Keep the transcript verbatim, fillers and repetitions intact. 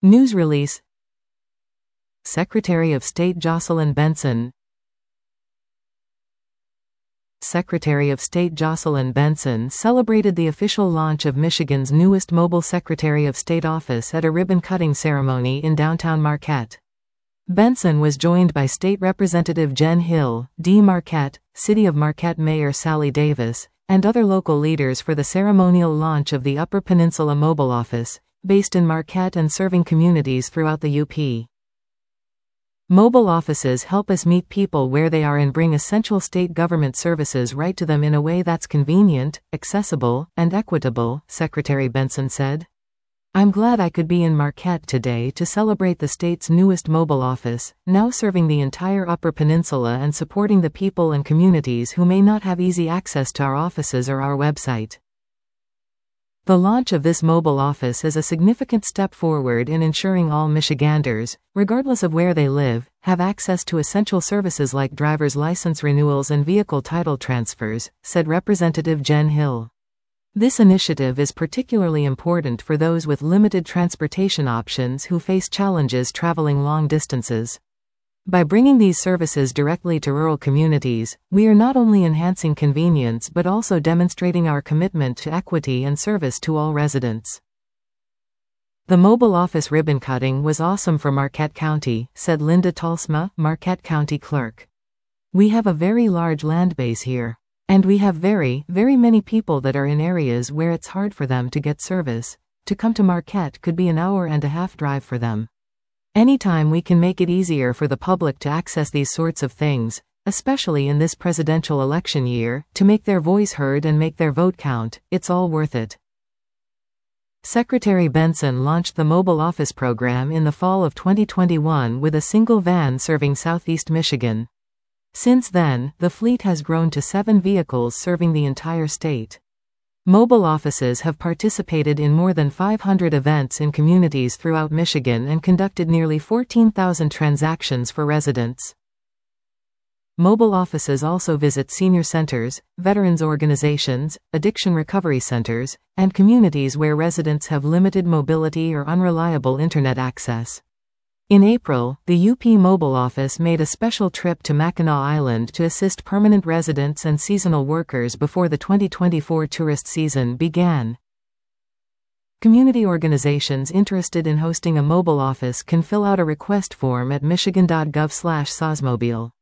News release. Secretary of State Jocelyn Benson. Secretary of State Jocelyn Benson celebrated the official launch of Michigan's newest mobile Secretary of State office at a ribbon-cutting ceremony in downtown Marquette. Benson was joined by State Representative Jen Hill, D. Marquette, City of Marquette Mayor Sally Davis, and other local leaders for the ceremonial launch of the Upper Peninsula Mobile Office, based in Marquette and serving communities throughout the U P. Mobile offices help us meet people where they are and bring essential state government services right to them in a way that's convenient, accessible, and equitable, Secretary Benson said. I'm glad I could be in Marquette today to celebrate the state's newest mobile office, now serving the entire Upper Peninsula and supporting the people and communities who may not have easy access to our offices or our website. The launch of this mobile office is a significant step forward in ensuring all Michiganders, regardless of where they live, have access to essential services like driver's license renewals and vehicle title transfers, said Representative Jen Hill. This initiative is particularly important for those with limited transportation options who face challenges traveling long distances. By bringing these services directly to rural communities, we are not only enhancing convenience but also demonstrating our commitment to equity and service to all residents. The mobile office ribbon cutting was awesome for Marquette County, said Linda Talsma, Marquette County Clerk. We have a very large land base here. And we have very, very many people that are in areas where it's hard for them to get service. To come to Marquette could be an hour and a half drive for them. Anytime we can make it easier for the public to access these sorts of things, especially in this presidential election year, to make their voice heard and make their vote count, it's all worth it. Secretary Benson launched the mobile office program in the fall of twenty twenty-one with a single van serving Southeast Michigan. Since then, the fleet has grown to seven vehicles serving the entire state. Mobile offices have participated in more than five hundred events in communities throughout Michigan and conducted nearly fourteen thousand transactions for residents. Mobile offices also visit senior centers, veterans organizations, addiction recovery centers, and communities where residents have limited mobility or unreliable internet access. In April, the U P Mobile Office made a special trip to Mackinac Island to assist permanent residents and seasonal workers before the twenty twenty-four tourist season began. Community organizations interested in hosting a mobile office can fill out a request form at michigan dot gov slash sosmobile.